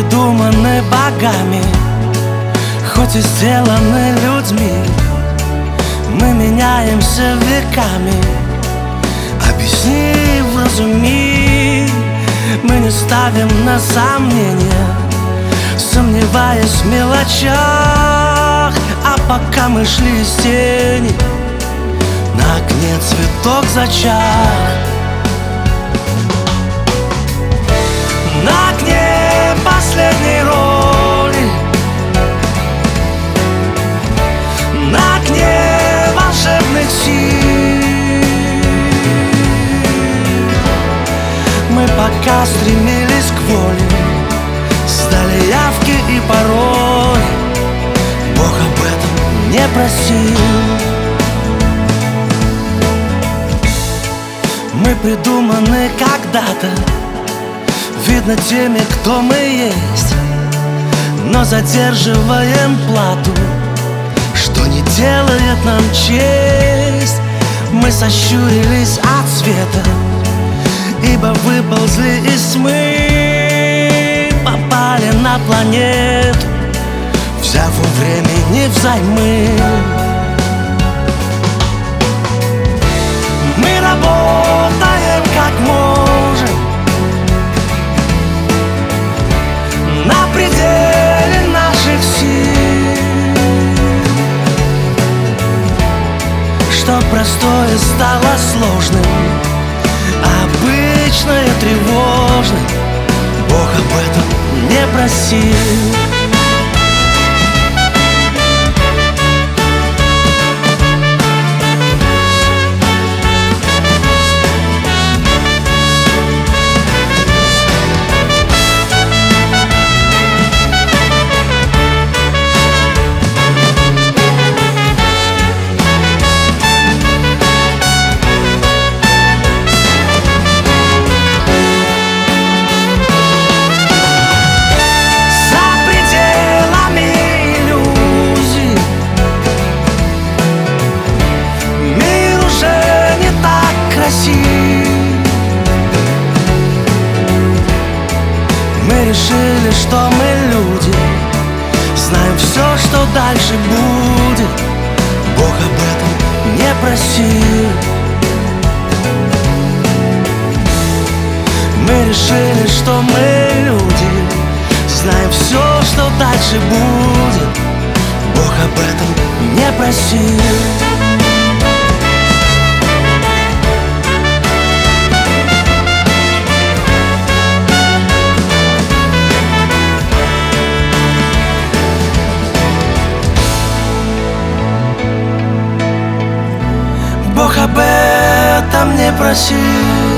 придуманы богами, хоть и сделаны людьми. Мы меняемся веками. Объясни, вразуми, мы не ставим на сомнение, сомневаясь в мелочах. А пока мы шли из тени, на окне цветок зачах. На окне последней роли, на окне волшебных сил. Мы пока стремились к воле, сдали явки и пароли. Бог об этом не просил. Мы придуманы когда-то, видно теми, кто мы есть, но задерживаем плату, что не делает нам честь. Мы сощурились от света, ибо выползли из тьмы, попали на планету, взяв у времени взаймы. Мы работаем как можем, на пределе наших сил, что простое стало сложным, а обычное тревожным. Бог об этом не просил. Мы решили, что мы люди, знаем все, что дальше будет. Бог об этом не просил. Мы решили, что мы люди, знаем все, что дальше будет. Бог об этом не просил. Бог об этом не просил.